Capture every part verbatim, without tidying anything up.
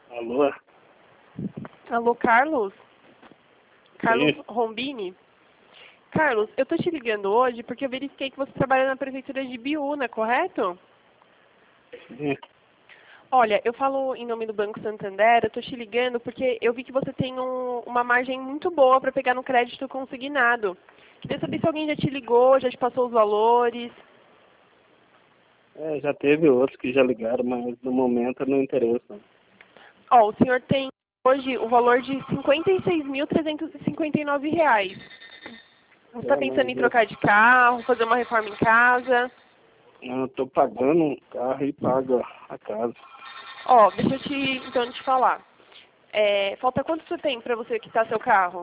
Alô? Alô, Carlos? Carlos Sim. Rombini? Carlos, eu tô te ligando hoje porque eu verifiquei que você trabalha na prefeitura de Biúna, correto? Sim. Olha, eu falo em nome do Banco Santander, eu tô te ligando porque eu vi que você tem um- uma margem muito boa para pegar no crédito consignado. Queria saber se alguém já te ligou, já te passou os valores. É, já teve outros que já ligaram, mas no momento não interessa. Ó, o senhor tem hoje o valor de cinquenta e seis mil trezentos e cinquenta e nove reais. Você está É, pensando mas em eu, trocar de carro, fazer uma reforma em casa? eu tô pagando um carro e pago a casa. Ó, deixa eu te, então, te falar. É, falta quanto você tem para você quitar seu carro?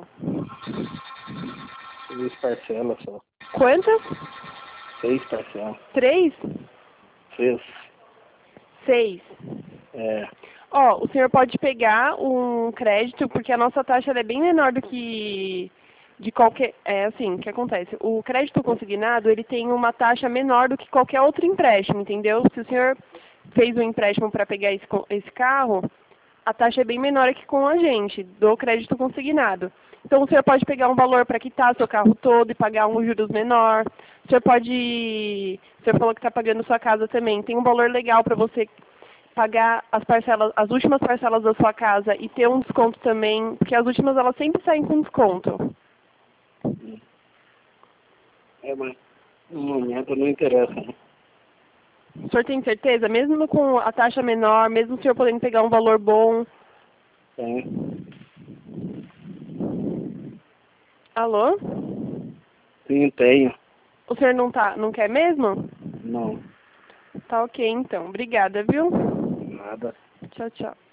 Seis parcelas só. Quantas? Seis parcelas. Três? Seis. Seis. É. Ó, o senhor pode pegar um crédito, porque a nossa taxa ela é bem menor do que de qualquer... É assim, o que acontece? O crédito consignado, ele tem uma taxa menor do que qualquer outro empréstimo, entendeu? Se o senhor fez um empréstimo para pegar esse, co- esse carro, a taxa é bem menor aqui com a gente, do crédito consignado. Então, o senhor pode pegar um valor para quitar seu carro todo e pagar um juros menor. O senhor pode... O senhor falou que está pagando sua casa também. Tem um valor legal para você pagar as parcelas, as últimas parcelas da sua casa e ter um desconto também, porque as últimas elas sempre saem com desconto. É, mas no momento não interessa. Né? O senhor tem certeza? Mesmo com a taxa menor, mesmo o senhor podendo pegar um valor bom... Tem. Alô? Sim, tenho. O senhor não, tá, não quer mesmo? Não. Tá ok, então. Obrigada, viu? Nada. Tchau, tchau.